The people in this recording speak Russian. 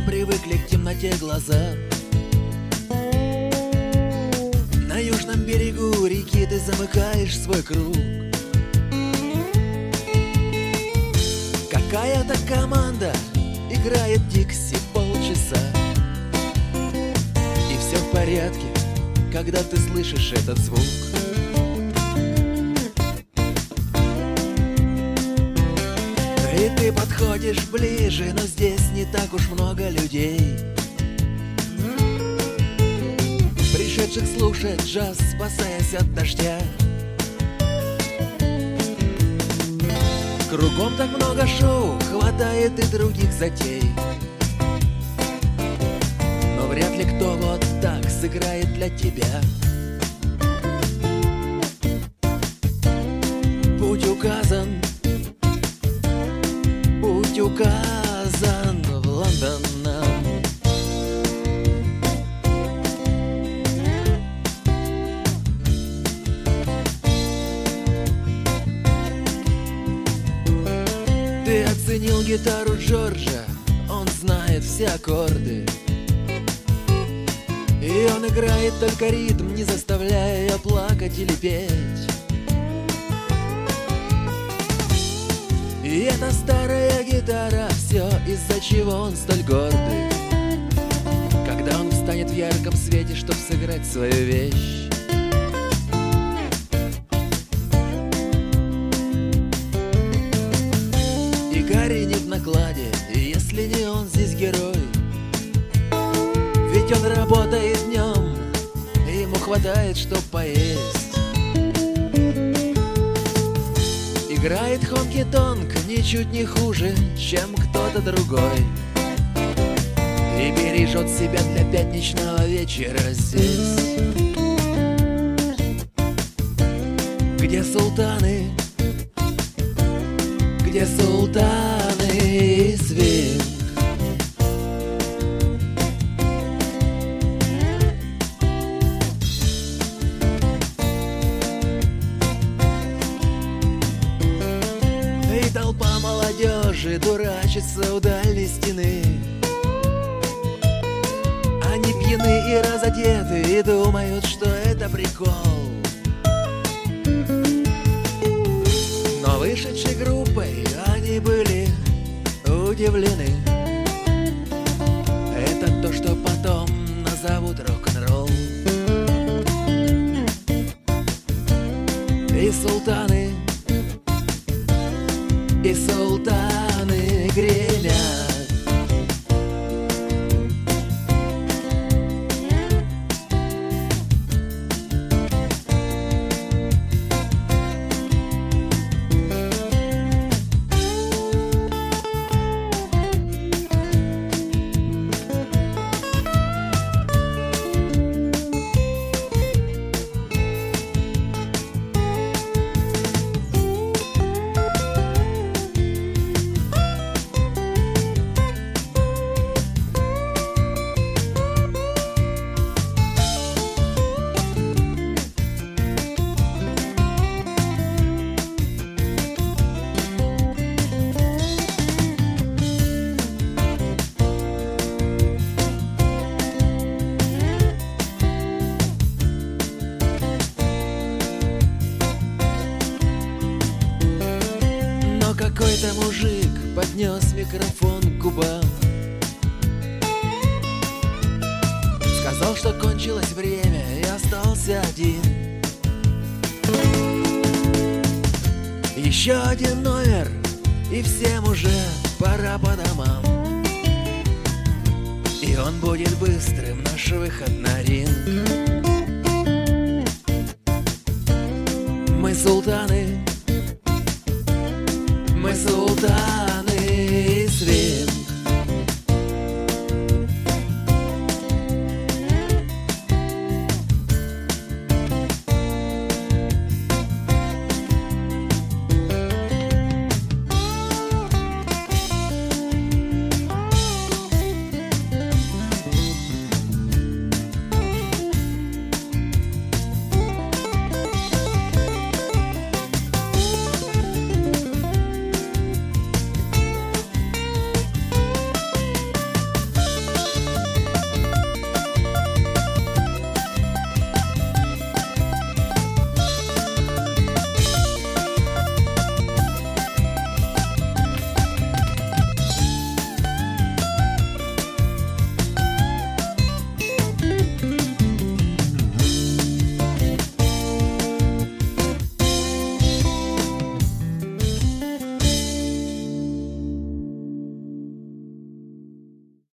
привыкли к темноте глаза. На южном берегу реки ты замыкаешь свой круг. Какая-то команда играет Дикси полчаса, и все в порядке, когда ты слышишь этот звук. И ты подходишь ближе, но здесь не так уж много людей, пришедших слушать джаз, спасаясь от дождя. Кругом так много шоу, хватает и других затей, но вряд ли кто вот так сыграет для тебя. Путь указан в Лондон нам. Ты оценил гитару Джорджа, он знает все аккорды, и он играет только ритм, не заставляя ее плакать или петь. И эта старая гитара, все из-за чего он столь гордый, когда он встанет в ярком свете, чтоб сыграть свою вещь. И Гарри не в накладе, и если не он здесь герой, ведь он работает днем, и ему хватает, чтоб поесть. Играет хонки-тонк ничуть не хуже, чем кто-то другой, и бережет себя для пятничного вечера здесь, где султаны и свинг. И толпа молодежи дурачится у дальней стены. Они пьяны и разодеты и думают, что это прикол. Но вышедшей группой они были удивлены. Это то, что потом назовут рок-н-ролл. И султаны гремят. Какой-то мужик поднес микрофон к губам, сказал, что кончилось время и остался один. Еще один номер, и всем уже пора по домам, и он будет быстрым, наш выход на ринг. Мы султаны, мы султаны.